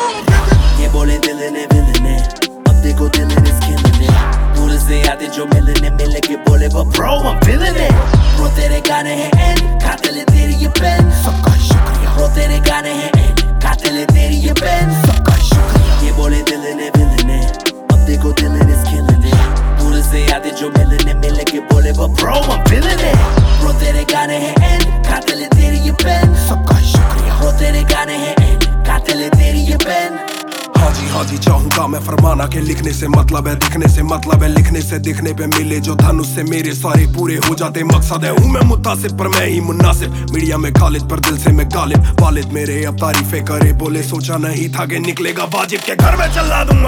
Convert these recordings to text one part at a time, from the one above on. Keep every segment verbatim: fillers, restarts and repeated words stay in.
ये बोले दिल ने विल ने, अब देखो दिल is killing it। दूर से आते जो मिलने मिल के बोले वो bro I'm feeling it। Bro तेरे गाने हैं एंड कातिल है तेरी ये पेन, सबका शुक्रिया। Bro तेरे गाने हैं एंड कातिल है तेरी ये पेन, सबका शुक्रिया। ये बोले दिल ने विल ने, अब देखो दिल is killing it। दूर से आते जो मिलने मिल के बोले वो bro I'm feeling it। Bro तेरे गाने हैं एंड कातिल है तेरी ये पेन, सबका शुक्रिया। Bro तेरे गाने हैं एंड कातिल है तेरी ये पेन। हाँ जी हाँ जी चाहूंगा मैं फरमाना के लिखने से मतलब है दिखने से मतलब है लिखने से दिखने पे मिले जो धन उससे मेरे सारे पूरे हो जाते मकसद है। हूँ मैं मुतासिब पर मैं ही मुनासिब, मीडिया में खालिद पर दिल से मैं गालिब। वालिद मेरे अब तारीफे करे बोले सोचा नहीं था कि निकलेगा वाजिब के घर में चला दूंगा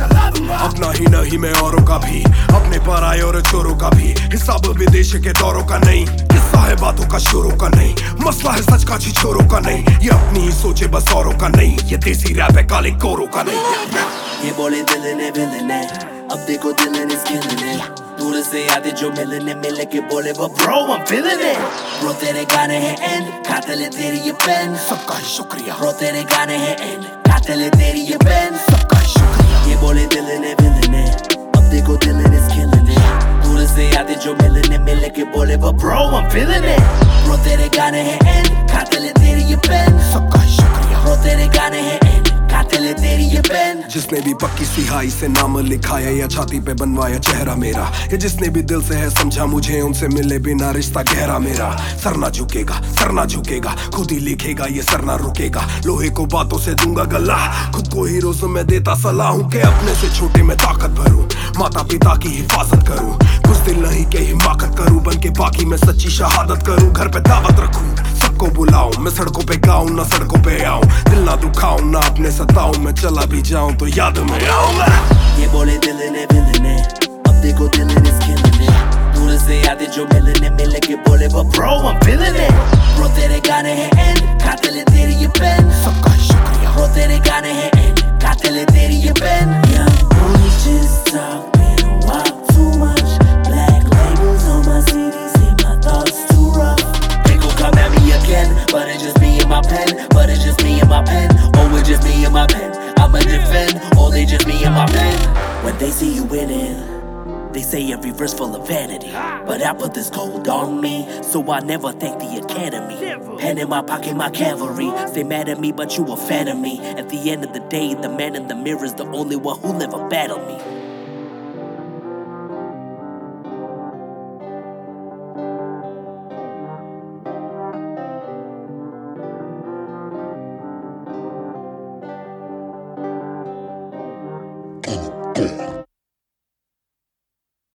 अपना ही नहीं मैं औरों का भी, अपने पर आए और चोरों का भी। हिसाब विदेश के दौरों का नहीं, किस्सा है बातों का शोरों का नहीं, मसला है सच का छिछोरों का नहीं। ये अपनी ही सोचे बस औरों का नहीं, ये देसी रैप है काले कोरों का नहीं। ये बोले दिल ने विल ने, अब देखो दिल is killing it। दूर से आते जो मिलने मिल के बोले वो bro I'm feeling it। Bro तेरे गाने हैं एंड कातिल है तेरी ये पेन, सबका शुक्रिया। Bro तेरे गाने हैं एंड कातिल है तेरी ये पेन, सबका शुक्रिया। ये बोले दिल ने विल ने, अब देखो दिल is killing it। दूर से आते जो मिलने मिल के बोले वो bro I'm feeling it। Bro तेरे गाने हैं एंड कातिल है तेरी ये पेन, सबका शुक्रिया। Bro तेरे गाने हैं एंड कातिल है तेरी ये पेन। जिसने भी पक्की सिहाई से नाम लिखाया या छाती पे बनवाया चेहरा मेरा, या जिसने भी दिल से है समझा मुझे उनसे मिले बिना रिश्ता गहरा मेरा। सर ना झुकेगा सर ना झुकेगा, खुद ही लिखेगा ये सर ना रुकेगा। लोहे को बातों से दूंगा गला, खुद को ही रोज में देता सलाह हूँ कि अपने से छोटे में ताकत भरूं, माता पिता की हिफाजत करूं। कुछ दिल नहीं के हिमाकत करूं, बन के बाकी मैं सच्ची शहादत करूं। घर पे दावत रखूं सबको बुलाऊं, मैं सड़कों पे गाऊं ना सड़कों पे आऊं, दिल ना दुखाऊं ना अपने सताऊं। मैं चला भी जाऊं तो याद में आऊंगा। ये बोले दिल ने विल ने, अब देखो दिल is killing it। दूर से आते जो मिलने मिल के बोले वो bro I'm feeling it। Bro तेरे गाने हैं एंड कातिल है तेरी ये पेन, सबका शुक्रिया। Bro तेरे गाने हैं एंड कातिल है तेरी ये पेन। Young boys just talking a while too much, black labels on my C D say my thoughts too rough। They gon' come at me again, but it's just me and my pen, but it's just me and my pen, oh it's just me and my pen। I'ma defend, oh they just me and my pen। When they see you winning, they say every verse full of vanity, but I put this gold on me, so I never thank the academy। Pen in my pocket, my cavalry, stay mad at me but you a fan of me। At the end of the day, the man in the mirror is the only one who'll ever battle me। Boom, boom.